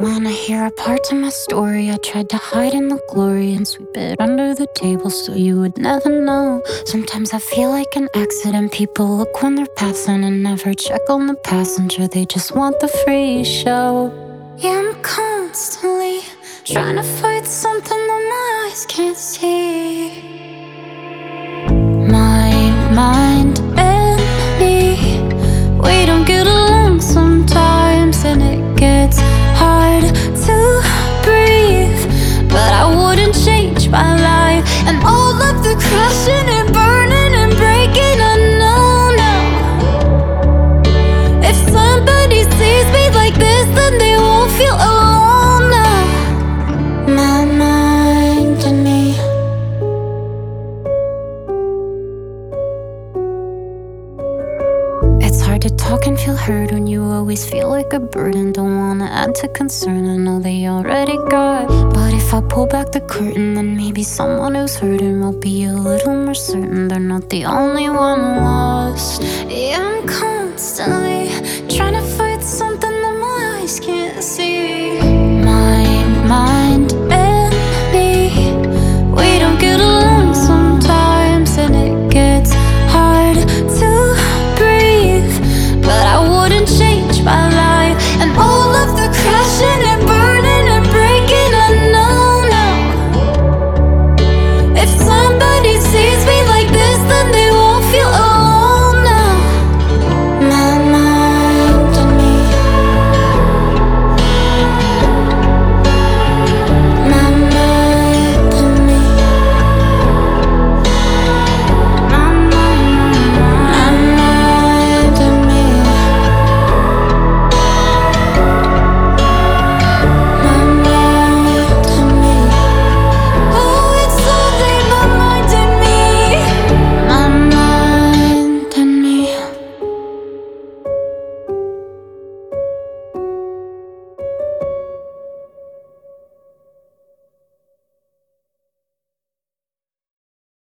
Wanna hear a part to my story? I tried to hide in the glory and sweep it under the table so you would never know. Sometimes I feel like an accident. People look when they're passing and never check on the passenger. They just want the free show. Yeah, I'm constantly trying to fight something that my eyes can't see. My mind and me, we don't get along sometimes, and it gets hard to breathe. But I wouldn't change my life and all of the crashing and burning and breaking. I know now, if somebody sees me like this, then they won't feel alone now. My mind and me. It's hard to talk and feel heard when you always feel like a burden. Don't wanna add to concern, I know they already got. But if I pull back the curtain, then maybe someone who's hurting will be a little more certain they're not the only one lost. Yeah, I'm constantly trying to fight something